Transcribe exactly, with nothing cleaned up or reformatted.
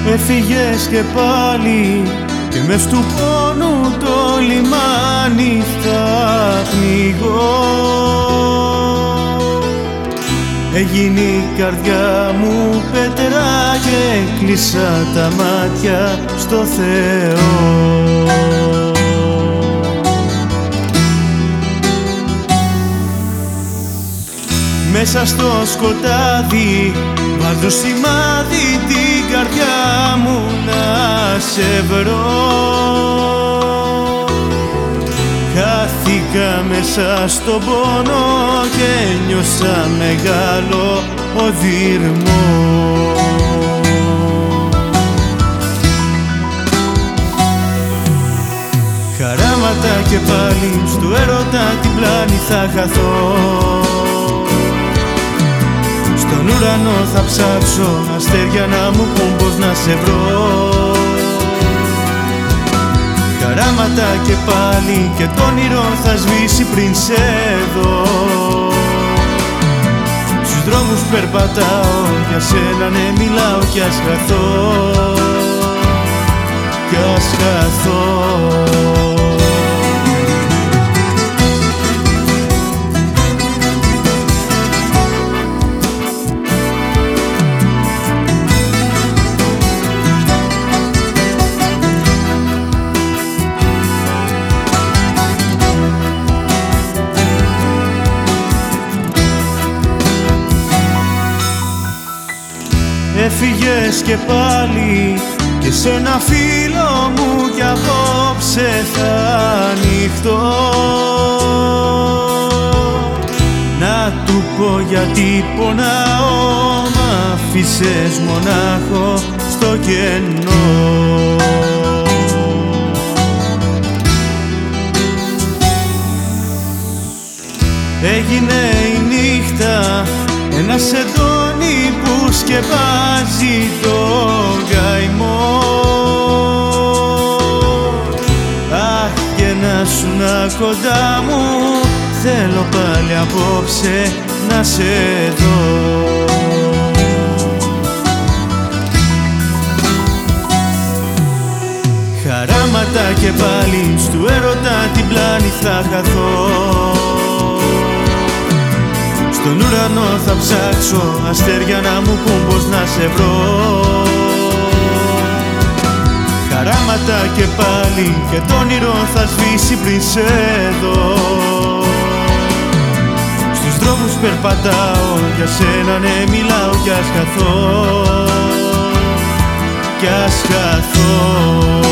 Έφυγες και πάλι και μες του πόνου το λιμάνι θα πνιγώ. Έγινε η καρδιά μου πέτρα και κλείσα τα μάτια στο Θεό. Μέσα στο σκοτάδι βάζω σημάδι την καρδιά μου να σε βρω. Χάθηκα μέσα στον πόνο και νιώσα μεγάλο οδύρμο. Χαράματα και πάλι στου έρωτα την πλάνη θα χαθώ. Στον ουρανό θα ψάξω αστέρια να μου πούν πως να σε βρω. Χαράματα και πάλι και το όνειρο θα σβήσει πριν σε δω. Στους δρόμους περπατάω, για σένα ναι μιλάω κι ας χαθώ, κι ας χαθώ. Έφυγες και πάλι και σε ένα φίλο μου κι απόψε θα ανοιχτώ. Να του πω γιατί πονάω, μ' άφησες μονάχο στο κενό. Έγινε η νύχτα ένα σεντόνι που σκεπάζει το γαϊμό. Αχ, και να σου να κοντά μου, θέλω πάλι απόψε να σε δω. Χαράματα και πάλι στου έρωτα την πλάνη θα χαθώ. Στον ουρανό θα ψάξω αστέρια να μου πούν πως να σε βρω. Χαράματα και πάλι και το όνειρο θα σβήσει πριν σε δω. Στους δρόμους περπατάω, για σένα ναι μιλάω κι ας χαθώ, κι ας χαθώ.